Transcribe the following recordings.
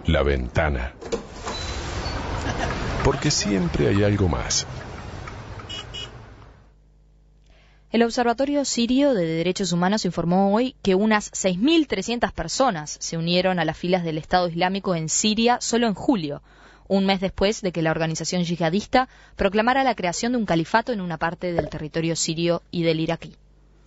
La ventana. Porque siempre hay algo más. El Observatorio Sirio de Derechos Humanos informó hoy que unas 6.300 personas se unieron a las filas del Estado Islámico en Siria solo en julio, un mes después de que la organización yihadista proclamara la creación de un califato en una parte del territorio sirio y del iraquí.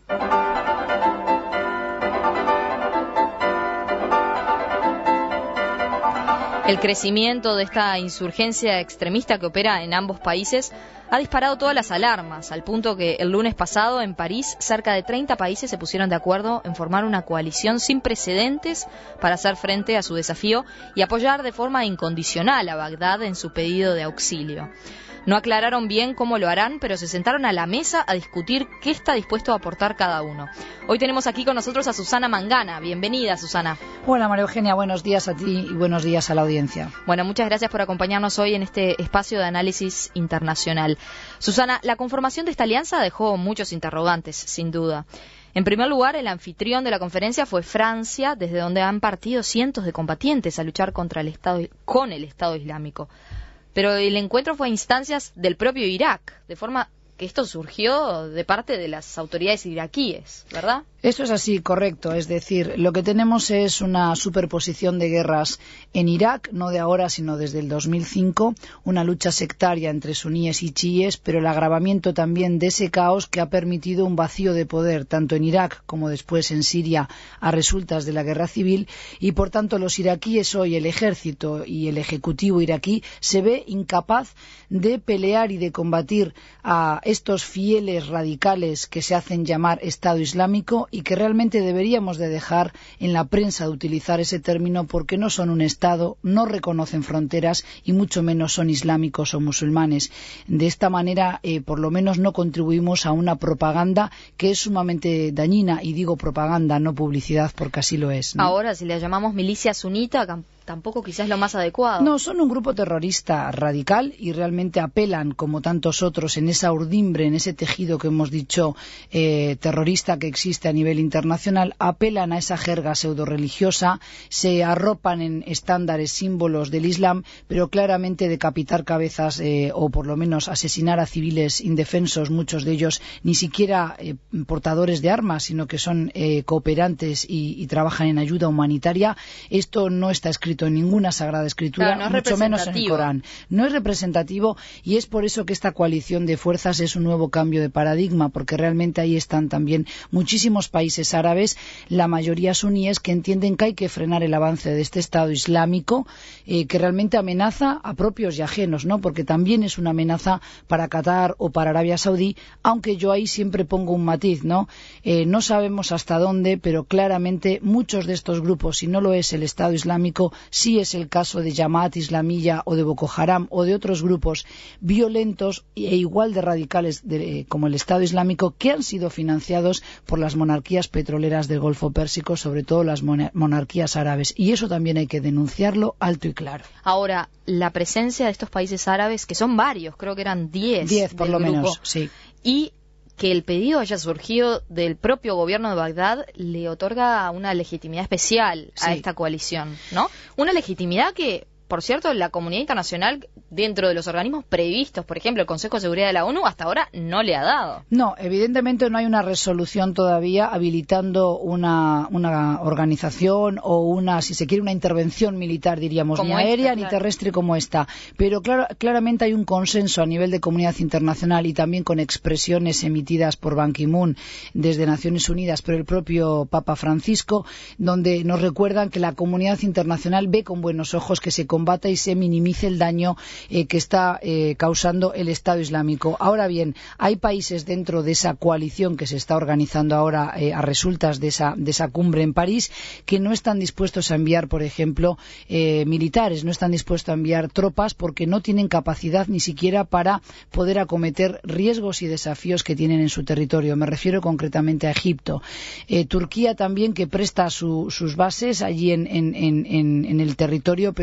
El crecimiento de esta insurgencia extremista que opera en ambos países ha disparado todas las alarmas, al punto que el lunes pasado en París cerca de 30 países se pusieron de acuerdo en formar una coalición sin precedentes para hacer frente a su desafío y apoyar de forma incondicional a Bagdad en su pedido de auxilio. No aclararon bien cómo lo harán, pero se sentaron a la mesa a discutir qué está dispuesto a aportar cada uno. Hoy tenemos aquí con nosotros a Susana Mangana. Bienvenida, Susana. Hola, María Eugenia. Buenos días a ti y buenos días a la audiencia. Bueno, muchas gracias por acompañarnos hoy en este espacio de análisis internacional. Susana, la conformación de esta alianza dejó muchos interrogantes, sin duda. En primer lugar, el anfitrión de la conferencia fue Francia, desde donde han partido cientos de combatientes a luchar con el Estado Islámico. Pero el encuentro fue a instancias del propio Irak, de forma que esto surgió de parte de las autoridades iraquíes, ¿verdad? Eso es así, correcto. Es decir, lo que tenemos es una superposición de guerras en Irak, no de ahora, sino desde el 2005, una lucha sectaria entre suníes y chiíes, pero el agravamiento también de ese caos que ha permitido un vacío de poder, tanto en Irak como después en Siria, a resultas de la guerra civil, y por tanto los iraquíes hoy, el ejército y el ejecutivo iraquí, se ve incapaz de pelear y de combatir a estos fieles radicales que se hacen llamar Estado Islámico y que realmente deberíamos de dejar en la prensa de utilizar ese término porque no son un Estado, no reconocen fronteras y mucho menos son islámicos o musulmanes. De esta manera, por lo menos no contribuimos a una propaganda que es sumamente dañina, y digo propaganda, no publicidad, porque así lo es, ¿no? Ahora, si le llamamos milicia sunita, tampoco quizás lo más adecuado. No, son un grupo terrorista radical y realmente apelan, como tantos otros, en esa urdimbre, en ese tejido que hemos dicho terrorista que existe a nivel internacional, apelan a esa jerga pseudo-religiosa, se arropan en estándares, símbolos del Islam, pero claramente decapitar cabezas o por lo menos asesinar a civiles indefensos, muchos de ellos ni siquiera portadores de armas, sino que son cooperantes y trabajan en ayuda humanitaria. Esto no está escrito en ninguna sagrada escritura, claro, no mucho menos en el Corán. No es representativo, y es por eso que esta coalición de fuerzas es un nuevo cambio de paradigma, porque realmente ahí están también muchísimos países árabes, la mayoría suníes, que entienden que hay que frenar el avance de este Estado Islámico, que realmente amenaza a propios y ajenos, ¿no? Porque también es una amenaza para Qatar o para Arabia Saudí, aunque yo ahí siempre pongo un matiz, ¿no? No sabemos hasta dónde, pero claramente muchos de estos grupos, si no lo es el Estado Islámico, sí es el caso de Jamaat Islamiyya o de Boko Haram o de otros grupos violentos e igual de radicales como el Estado Islámico, que han sido financiados por las monarquías petroleras del Golfo Pérsico, sobre todo las monarquías árabes. Y eso también hay que denunciarlo alto y claro. Ahora, la presencia de estos países árabes, que son varios, creo que eran 10. 10 por lo menos, sí. Y que el pedido haya surgido del propio gobierno de Bagdad le otorga una legitimidad especial a esta coalición, ¿no? Una legitimidad que, por cierto, la comunidad internacional, dentro de los organismos previstos, por ejemplo, el Consejo de Seguridad de la ONU, hasta ahora no le ha dado. No, evidentemente no hay una resolución todavía habilitando una organización o si se quiere, una intervención militar, diríamos, ni aérea ni terrestre como esta. Pero claramente hay un consenso a nivel de comunidad internacional y también con expresiones emitidas por Ban Ki-moon desde Naciones Unidas, pero el propio Papa Francisco, donde nos recuerdan que la comunidad internacional ve con buenos ojos que se combata y se minimice el daño que está causando el Estado Islámico. Ahora bien, hay países dentro de esa coalición que se está organizando ahora a resultas de esa cumbre en París, que no están dispuestos a enviar, por ejemplo, militares, no están dispuestos a enviar tropas porque no tienen capacidad ni siquiera para poder acometer riesgos y desafíos que tienen en su territorio. Me refiero concretamente a Egipto. Turquía también, que presta sus bases allí en el territorio, pero que claramente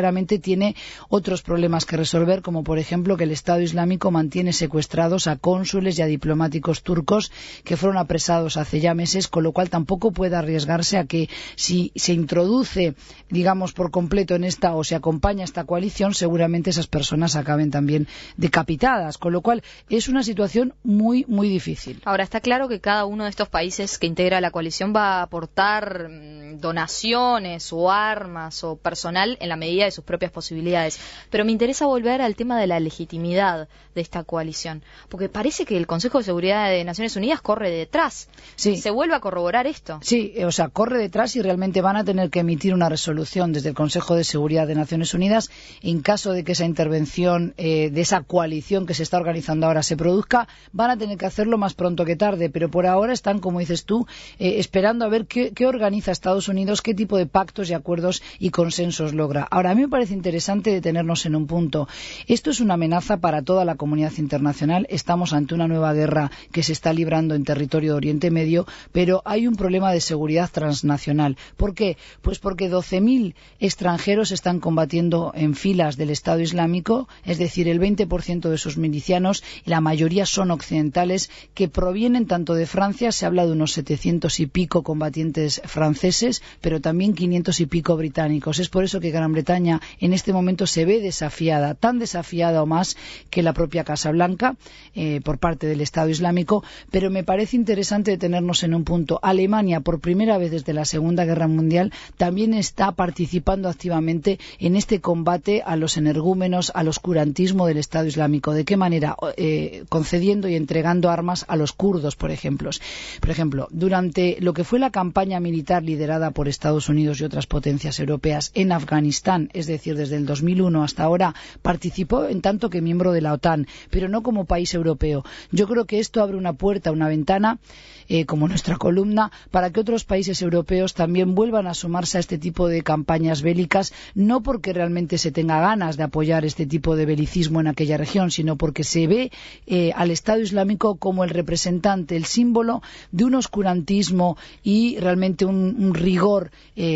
claramente tiene otros problemas que resolver, como por ejemplo que el Estado Islámico mantiene secuestrados a cónsules y a diplomáticos turcos que fueron apresados hace ya meses, con lo cual tampoco puede arriesgarse a que si se introduce, digamos, por completo en esta o se acompaña a esta coalición, seguramente esas personas acaben también decapitadas, con lo cual es una situación muy, muy difícil. Ahora, está claro que cada uno de estos países que integra la coalición va a aportar donaciones o armas o personal en la medida de sus propias posibilidades, pero me interesa volver al tema de la legitimidad de esta coalición, porque parece que el Consejo de Seguridad de Naciones Unidas corre detrás. Sí. ¿Se vuelve a corroborar esto? Sí, o sea, corre detrás y realmente van a tener que emitir una resolución desde el Consejo de Seguridad de Naciones Unidas en caso de que esa intervención de esa coalición que se está organizando ahora se produzca. Van a tener que hacerlo más pronto que tarde, pero por ahora están, como dices tú, esperando a ver qué organiza Estados Unidos, qué tipo de pactos y acuerdos y consensos logra. Ahora, a mí me parece interesante detenernos en un punto. Esto es una amenaza para toda la comunidad internacional. Estamos ante una nueva guerra que se está librando en territorio de Oriente Medio, pero hay un problema de seguridad transnacional. ¿Por qué? Pues porque 12.000 extranjeros están combatiendo en filas del Estado Islámico, es decir, el 20% de sus milicianos, y la mayoría son occidentales, que provienen tanto de Francia, se habla de unos 700 y pico combatientes franceses, pero también 500 y pico británicos. Es por eso que Gran Bretaña en este momento se ve desafiada, tan desafiada o más que la propia Casa Blanca por parte del Estado Islámico, pero me parece interesante detenernos en un punto. Alemania, por primera vez desde la Segunda Guerra Mundial, también está participando activamente en este combate a los energúmenos, al oscurantismo del Estado Islámico. ¿De qué manera? Concediendo y entregando armas a los kurdos, por ejemplo. Por ejemplo, durante lo que fue la campaña militar liderada por Estados Unidos y otras potencias europeas en Afganistán, es decir, desde el 2001 hasta ahora, participó en tanto que miembro de la OTAN, pero no como país europeo. Yo creo que esto abre una puerta, una ventana, como nuestra columna, para que otros países europeos también vuelvan a sumarse a este tipo de campañas bélicas, no porque realmente se tenga ganas de apoyar este tipo de belicismo en aquella región, sino porque se ve al Estado Islámico como el representante, el símbolo de un oscurantismo y realmente un rigor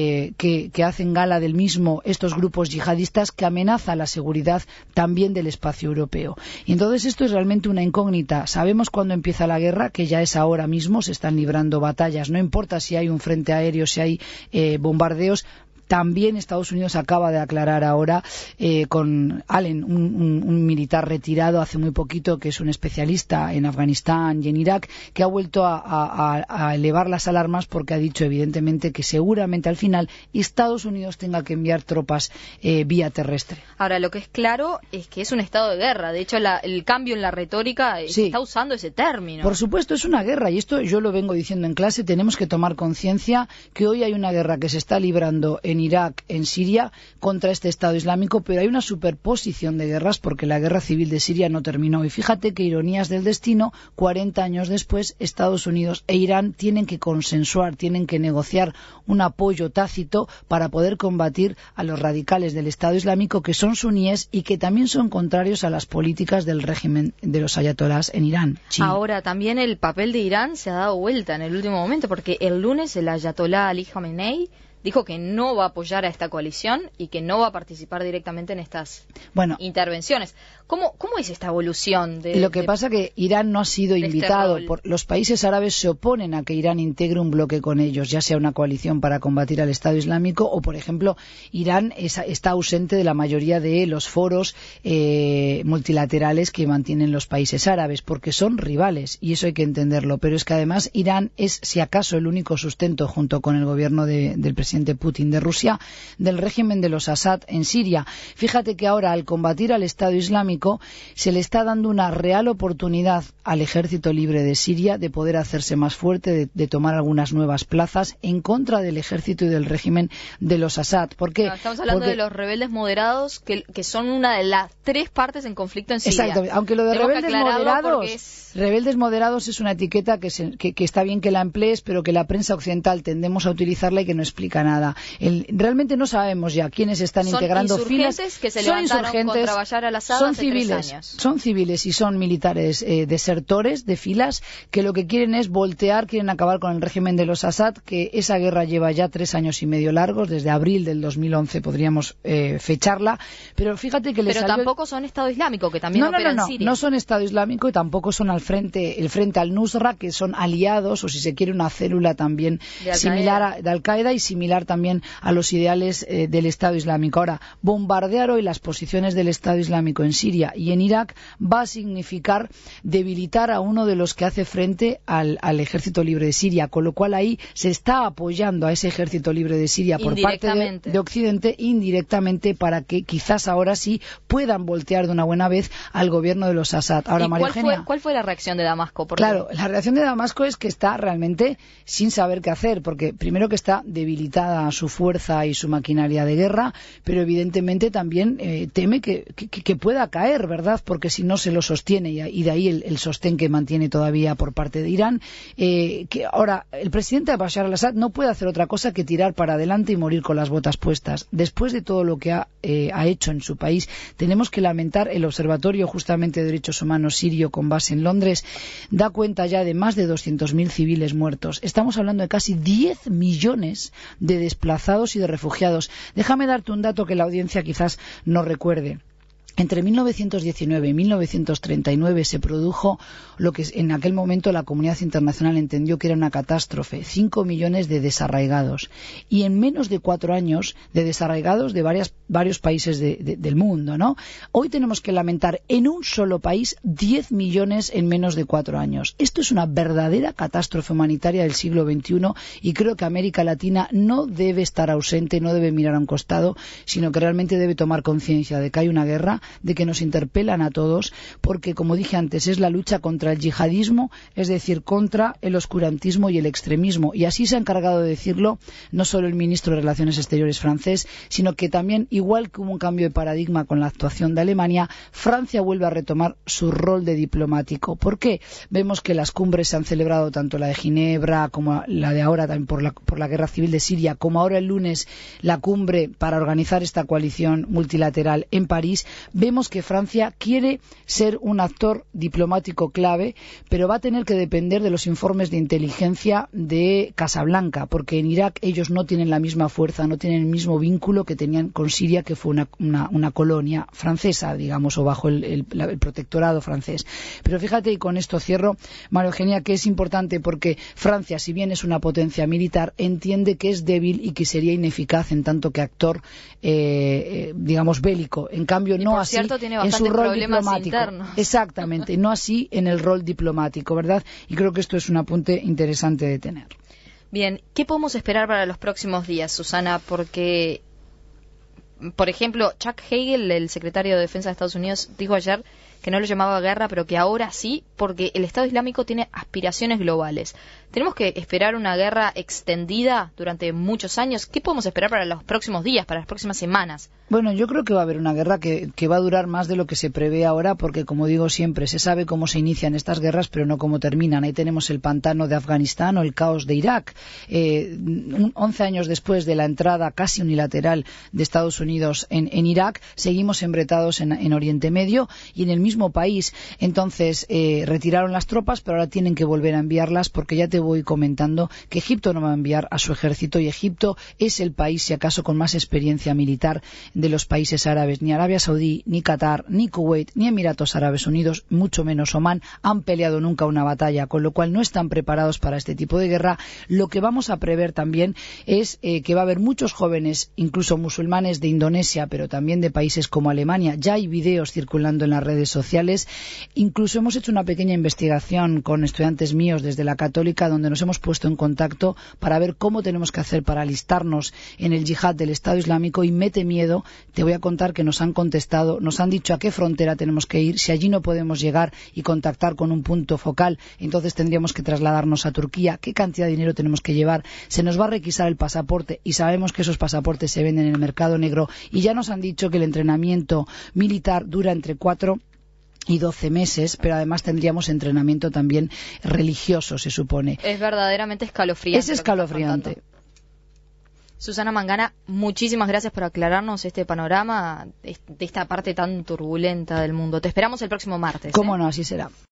que hacen gala del mismo estos grupos yihadistas, que amenaza la seguridad también del espacio europeo. Y entonces esto es realmente una incógnita. Sabemos cuándo empieza la guerra, que ya es ahora mismo, se están librando batallas, no importa si hay un frente aéreo, si hay bombardeos. También Estados Unidos acaba de aclarar ahora con Allen, un militar retirado hace muy poquito, que es un especialista en Afganistán y en Irak, que ha vuelto a elevar las alarmas porque ha dicho evidentemente que seguramente al final Estados Unidos tenga que enviar tropas vía terrestre. Ahora, lo que es claro es que es un estado de guerra. De hecho, el cambio en la retórica sí, está usando ese término. Por supuesto, es una guerra, y esto yo lo vengo diciendo en clase. Tenemos que tomar conciencia que hoy hay una guerra que se está librando en Irak, en Siria, contra este Estado Islámico, pero hay una superposición de guerras porque la guerra civil de Siria no terminó. Y fíjate que ironías del destino, 40 años después, Estados Unidos e Irán tienen que consensuar, tienen que negociar un apoyo tácito para poder combatir a los radicales del Estado Islámico, que son suníes y que también son contrarios a las políticas del régimen de los ayatolás en Irán. Sí. Ahora, también el papel de Irán se ha dado vuelta en el último momento, porque el lunes el ayatolá Ali Khamenei dijo que no va a apoyar a esta coalición y que no va a participar directamente en estas intervenciones. ¿Cómo es esta evolución? Lo que pasa que Irán no ha sido invitado. Los países árabes se oponen a que Irán integre un bloque con ellos, ya sea una coalición para combatir al Estado Islámico o, por ejemplo, Irán está ausente de la mayoría de los foros multilaterales que mantienen los países árabes, porque son rivales, y eso hay que entenderlo. Pero es que además Irán es, si acaso, el único sustento, junto con el gobierno del presidente Putin de Rusia, del régimen de los Assad en Siria. Fíjate que ahora, al combatir al Estado Islámico, se le está dando una real oportunidad al Ejército Libre de Siria de poder hacerse más fuerte, de tomar algunas nuevas plazas en contra del ejército y del régimen de los Assad. ¿Por qué? Estamos hablando de los rebeldes moderados, que son una de las tres partes en conflicto en Siria. Exactamente. Aunque lo de rebeldes moderados es una etiqueta que está bien que la emplees, pero que la prensa occidental tendemos a utilizarla y que no explica significa nada. Realmente no sabemos ya quiénes están integrando filas. Son insurgentes que se levantaron contra Bashar al-Assad hace 3 años. Son civiles y son militares desertores de filas que lo que quieren es voltear, quieren acabar con el régimen de los Assad, que esa guerra lleva ya 3 años y medio largos, desde abril del 2011 podríamos fecharla, pero fíjate que Pero tampoco son Estado Islámico, que también opera en Siria. No son Estado Islámico y tampoco son el Frente al-Nusra, que son aliados, o si se quiere una célula también similar de Al-Qaeda y similar también a los ideales del Estado Islámico. Ahora, bombardear hoy las posiciones del Estado Islámico en Siria y en Irak va a significar debilitar a uno de los que hace frente al Ejército Libre de Siria, con lo cual ahí se está apoyando a ese Ejército Libre de Siria por parte de Occidente indirectamente, para que quizás ahora sí puedan voltear de una buena vez al gobierno de los Assad. Ahora, María Eugenia, ¿cuál fue la reacción de Damasco? Claro, la reacción de Damasco es que está realmente sin saber qué hacer, porque primero que está debilitada su fuerza y su maquinaria de guerra, pero evidentemente también teme que pueda caer, ¿verdad? Porque si no se lo sostiene, y de ahí el sostén que mantiene todavía por parte de Irán. Que ahora, el presidente Bashar al-Assad no puede hacer otra cosa que tirar para adelante y morir con las botas puestas. Después de todo lo que ha hecho en su país, tenemos que lamentar el Observatorio justamente de Derechos Humanos sirio, con base en Londres, da cuenta ya de más de 200.000 civiles muertos. Estamos hablando de casi 10 millones de desplazados y de refugiados. Déjame darte un dato que la audiencia quizás no recuerde. Entre 1919 y 1939 se produjo lo que en aquel momento la comunidad internacional entendió que era una catástrofe: 5 millones de desarraigados. Y en menos de 4 años de desarraigados de varios países del mundo, ¿no? Hoy tenemos que lamentar en un solo país 10 millones en menos de 4 años. Esto es una verdadera catástrofe humanitaria del siglo XXI, y creo que América Latina no debe estar ausente, no debe mirar a un costado, sino que realmente debe tomar conciencia de que hay una guerra, de que nos interpelan a todos, porque, como dije antes, es la lucha contra el yihadismo, es decir, contra el oscurantismo y el extremismo. Y así se ha encargado de decirlo no solo el ministro de Relaciones Exteriores francés, sino que también, igual que hubo un cambio de paradigma con la actuación de Alemania, Francia vuelve a retomar su rol de diplomático. ¿Por qué? Vemos que las cumbres se han celebrado, tanto la de Ginebra como la de ahora también por la guerra civil de Siria, como ahora el lunes la cumbre para organizar esta coalición multilateral en París. Vemos que Francia quiere ser un actor diplomático clave, pero va a tener que depender de los informes de inteligencia de Casablanca, porque en Irak ellos no tienen la misma fuerza, no tienen el mismo vínculo que tenían con Siria, que fue una colonia francesa, digamos, o bajo el protectorado francés. Pero fíjate, y con esto cierro, María Eugenia, que es importante, porque Francia, si bien es una potencia militar, entiende que es débil y que sería ineficaz en tanto que actor, digamos, bélico. En cambio, no así en su rol diplomático. Internos. Exactamente, no así en el rol diplomático, ¿verdad? Y creo que esto es un apunte interesante de tener. Bien, ¿qué podemos esperar para los próximos días, Susana? Porque, por ejemplo, Chuck Hagel, el secretario de Defensa de Estados Unidos, dijo ayer que no lo llamaba guerra, pero que ahora sí, porque el Estado Islámico tiene aspiraciones globales. ¿Tenemos que esperar una guerra extendida durante muchos años? ¿Qué podemos esperar para los próximos días, para las próximas semanas? Bueno, yo creo que va a haber una guerra que va a durar más de lo que se prevé ahora, porque, como digo siempre, se sabe cómo se inician estas guerras, pero no cómo terminan. Ahí tenemos el pantano de Afganistán o el caos de Irak. 11 años después de la entrada casi unilateral de Estados Unidos en Irak, seguimos embretados en Oriente Medio y en el mismo país. Entonces, retiraron las tropas, pero ahora tienen que volver a enviarlas, porque ya te voy comentando que Egipto no va a enviar a su ejército, y Egipto es el país, si acaso, con más experiencia militar de los países árabes. Ni Arabia Saudí, ni Qatar, ni Kuwait, ni Emiratos Árabes Unidos, mucho menos Omán, han peleado nunca una batalla, con lo cual no están preparados para este tipo de guerra. Lo que vamos a prever también es que va a haber muchos jóvenes, incluso musulmanes de Indonesia, pero también de países como Alemania. Ya hay videos circulando en las redes sociales. Incluso hemos hecho una pequeña investigación con estudiantes míos desde la Católica, donde nos hemos puesto en contacto para ver cómo tenemos que hacer para alistarnos en el yihad del Estado Islámico, y mete miedo. Te voy a contar que nos han contestado, nos han dicho a qué frontera tenemos que ir. Si allí no podemos llegar y contactar con un punto focal, entonces tendríamos que trasladarnos a Turquía. ¿Qué cantidad de dinero tenemos que llevar? Se nos va a requisar el pasaporte, y sabemos que esos pasaportes se venden en el mercado negro, y ya nos han dicho que el entrenamiento militar dura entre 4 y 12 meses, pero además tendríamos entrenamiento también religioso, se supone. Es verdaderamente escalofriante. Es escalofriante. Susana Mangana, muchísimas gracias por aclararnos este panorama de esta parte tan turbulenta del mundo. Te esperamos el próximo martes. Cómo no, así será.